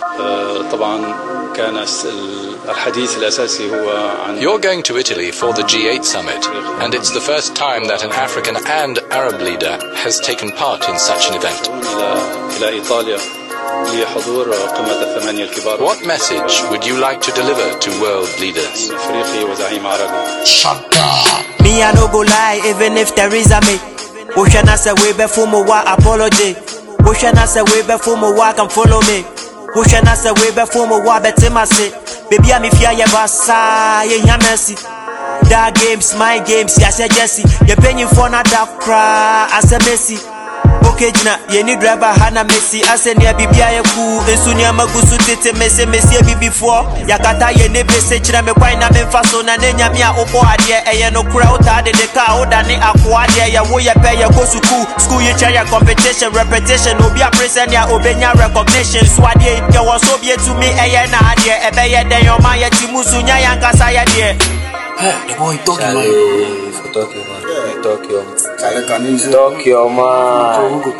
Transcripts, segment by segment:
You're going to Italy for the G8 summit, and it's the first time that an African and Arab leader has taken part in such an event. What message would you like to deliver to world leaders? Me, I no go lie, even if there is a me. Ocean as a way before me, what apology. Ocean as a way before me, what can follow me. Ocean as a way before me, what better my say. Baby, I'm if you basa, yeah, mercy. Dark games, my games, yes, Jesse. You're paying for not that cry, as a messy. Okay, Jina, you need driver Hana Messi. I said, near Bibia, cool, and soon Yamagusu Tete Messi before. Yakata, you never say, China, Quina, Fason, and then Yamia, Opo, Adia, and no crowd, the car, Dani, Aquadia, Yawoya, pay your go to school, you try your competition, repetition, Obia, present, ya Obenya recognition. Swadi, you was so be to me, Ayana, Adia, Ebaya, then your Maya Timusunya, Yankasaya, dear. The boy talking Tokyo man.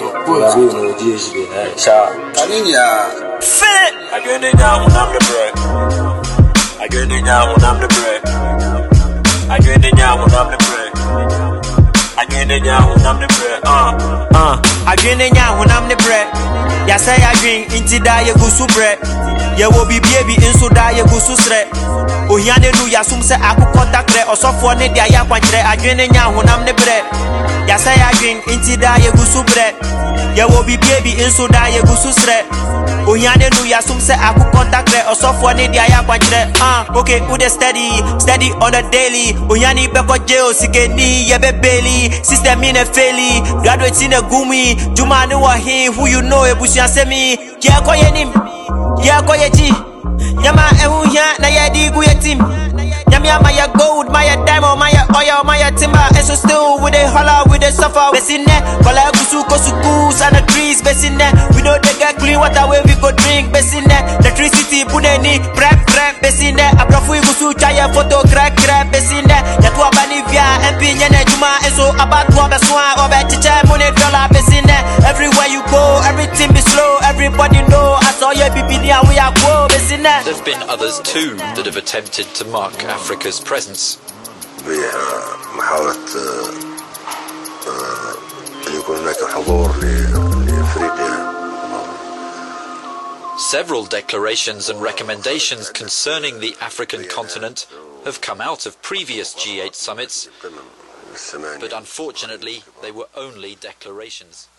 I get it down when I'm the bread. I get it down when I'm the bread. I get it down when I'm the bread. I get it down when I'm the bread. I get it down when I'm the bread. Ya say I drink into that you go so bread. Ya will be baby in so that you go so straight. Oh, Yane do ya some say I could contact re or so for ne dia ya kwantre. I get it down when I'm the bread. Ya say I drink into that you go so bread. Ya will be baby in so that you go so straight. Oh, Yane do ya some say I could contact re or so for ne dia ya kwantre. Okay, who the steady on the daily. Oh, Yane beko jail sikeni ye be belly. System in a fairly graduate in a gumi. Jumani wa him who you know ebusia semi. Kia koye nim, kia koye ji. Yama ehu ya na ya di guye team. Yama maya gold, maya diamond, maya oil, maya timber. And so still with a holler, with a suffer. Besine, kola gusu kosuku sana trees. Besine, we know they get clean water where we go drink. Besine, electricity puneni, prep. Besine, aprofu gusu chaya photo crack. Besine, yatwa banivia, MP nyene juma. And so about what beswa, obe chiche money dollar. Besine, everywhere you go, everything be slow. Everybody know, I saw your BBD and we are go. Besine. There've been others too that have attempted to mark Africa's presence. Several declarations and recommendations concerning the African continent have come out of previous G8 summits, but unfortunately they were only declarations.